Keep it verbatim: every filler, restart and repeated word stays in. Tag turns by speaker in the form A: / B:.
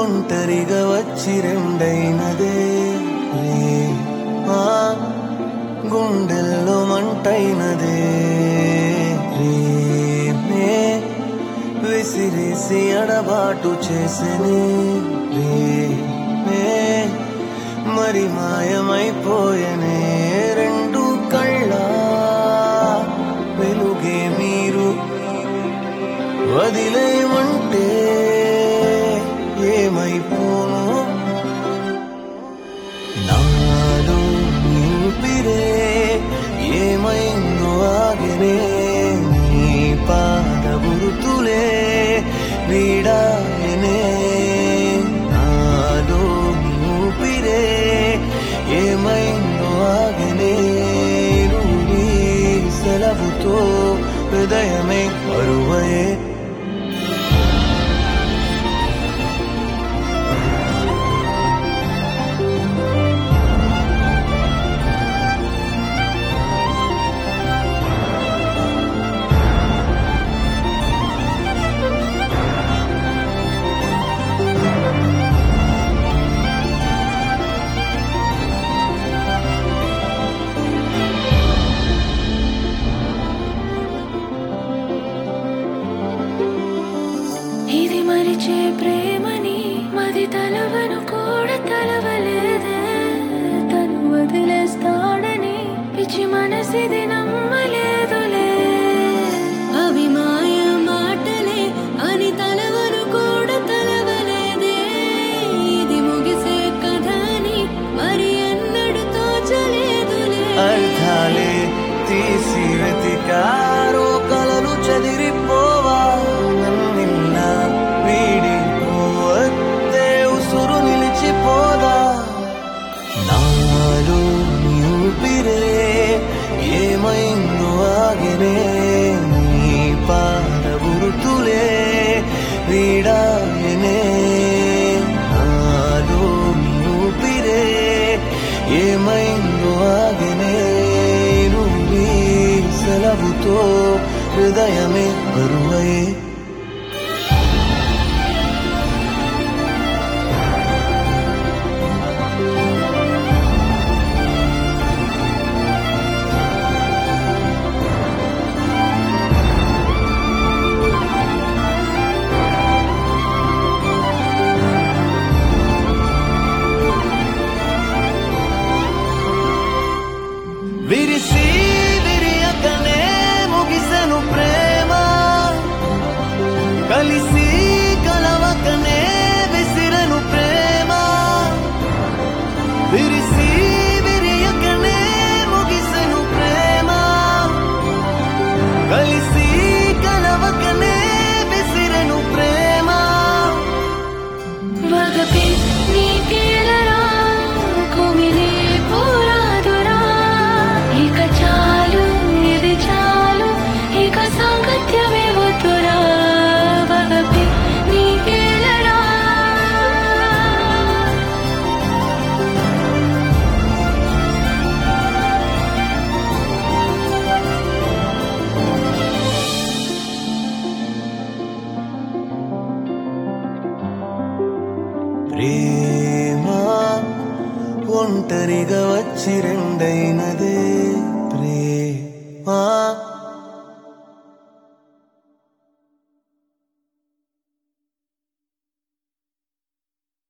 A: ఒంటరిగా వచ్చి రెండైనదే ఆ గుండెల్లో మంటైనదే రేమే విసిరేసి అడబాటు చేసనే రేమే మరి మాయమైపోయనే రెండు కళ్ళ వెలుగే మీరు వదిలేయమంటే ఏమైపోను నాలో ఊపిరే ఏమైందో ఆగనే నీ పాద గుర్తులే వీడాయనే నాలో ఊపిరే ఏమైందో ఆగనే నీ సెలవుతో హృదయమే బరువయే
B: ఇది మరిచే ప్రేమని మది తలవను కూడా తలవలేదే తను వదిలేస్తాడని పిచ్చి మనసిది నమ్మలేదులే అవి మాయ మాటలే అని తలవను కూడా తలవలేదే ఇది ముగిసే కథని మరి ఎన్నడు తోచలేదులే
A: అర్థాలే తీసి వెతికారో కలలు చదిరిపోవా నన్నిల్లా వీడిపోతే ఉసురు నిలిచిపోదా నాలో ఊపిరే ఏమైందో ఆగినే నీ పాద గుర్తులే వీడాయనే నాలో ఊపిరే ఏమైందో ఆగినే నీ సెలవుతో హృదయమే బరువయే విరిసి విరియకనే ముగిసెను ప్రేమ కలిసి కలవకనే విసిరెను ప్రేమ విరిసి విరియకనే ముగిసెను ప్రేమ కలిసి కలవకనే విసిరెను ప్రేమ
B: వగపి నీకేలరా కుమిలే పోరాదురా ఇక చాలు ఇది చాలు ఇక సాంగత్యమే వద్దురా వగపి నీకేలరా
A: ప్రేమ ఒంటరిగా వచ్చి రెండైనదే ప్రేమ